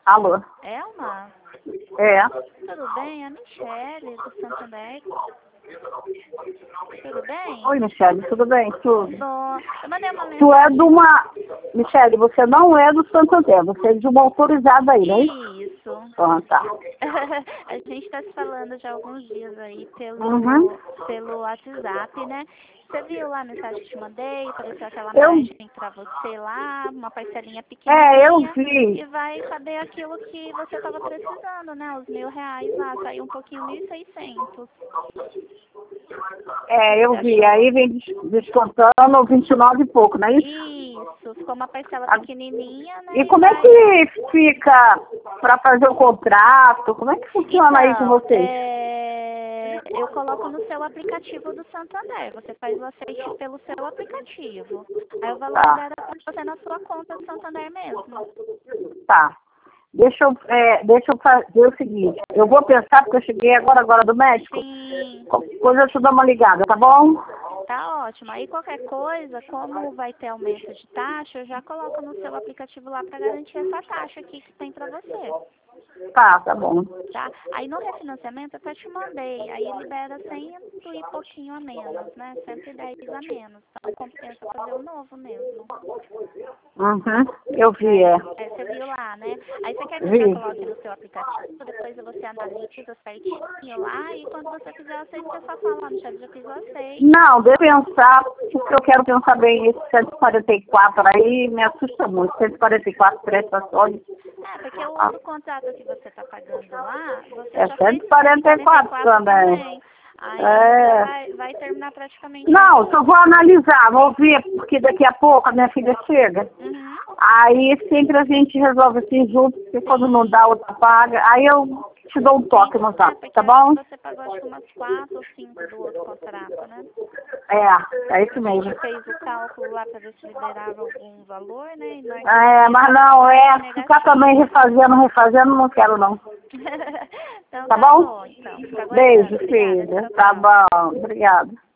Alô? Elma? É. Tudo bem? É a Michele, do Santander. Tudo bem? Oi, Michele, tudo bem? Tudo. Bom, eu mandei uma Tu é mensagem. de uma... Michele, você não é do Santander, você é de uma autorizada aí, não é isso? Isso. Ah, tá. A gente está se falando já há alguns dias aí Uhum. pelo WhatsApp, né? Você viu lá a mensagem que te mandei? Apareceu aquela Eu... margem para você lá, uma parcelinha eu pequenininha. vi. E vai caber aquilo que você estava precisando, né? Os R$ 1.000 lá, saiu um pouquinho 1.600. Eu Você vi. achou? Aí vem descontando 29 e pouco, não é isso? Isso, ficou uma parcela Ah, pequenininha, e né? E como é vai. que fica para fazer o contrato? Como é que funciona aí com Então, vocês? eu coloco no seu aplicativo do Santander. Você faz o aceite pelo seu aplicativo. Aí o valor Tá, libera para você na sua conta do Santander mesmo. tá. Deixa eu fazer o seguinte. Eu vou pensar, porque eu cheguei agora do médico. Sim, Qualquer coisa eu te dou uma ligada, tá bom? tá ótimo. Aí qualquer coisa, como vai ter aumento de taxa, eu já coloco no seu aplicativo lá para garantir essa taxa aqui que tem para você. Tá bom. Tá? Aí no refinanciamento eu até te mandei, aí libera 100 e pouquinho a menos, né? 110 a menos. Então compensa fazer o novo mesmo. Uhum. Eu vi, Aí, você viu lá, né? Aí você quer que eu já Vi. coloque no seu aplicativo, depois você analisa certinho lá e quando você fizer o aceite, você só fala, Michelle, já fiz o aceite. Não, deixa eu pensar, porque eu quero pensar bem. Esse 144 aí me assusta muito. 144 prestações. Porque o Ah, outro contrato que você está pagando lá, você é já fez o 144 144 também. também. Ainda É. vai terminar praticamente Não, só junto. vou analisar, vou ver, porque daqui a pouco a minha filha chega. Uhum. Aí sempre a gente resolve assim junto, porque quando não Sim, dá, outra paga. Aí eu te dou um sim. toque no zap, Porque tá eu acho que bom? você pagou acho que umas 4 ou 5 do outro contrato, né? É isso A mesmo. gente fez o cálculo lá para ver se liberava algum valor, né? E na hora que eu vi, Mas estava com não, margem ficar também negativa. refazendo, não quero não. Então Tá tá bom? bom, então. Fica aguardando. Beijo, Obrigada. filha. Tchau, Tá tchau. bom, obrigada.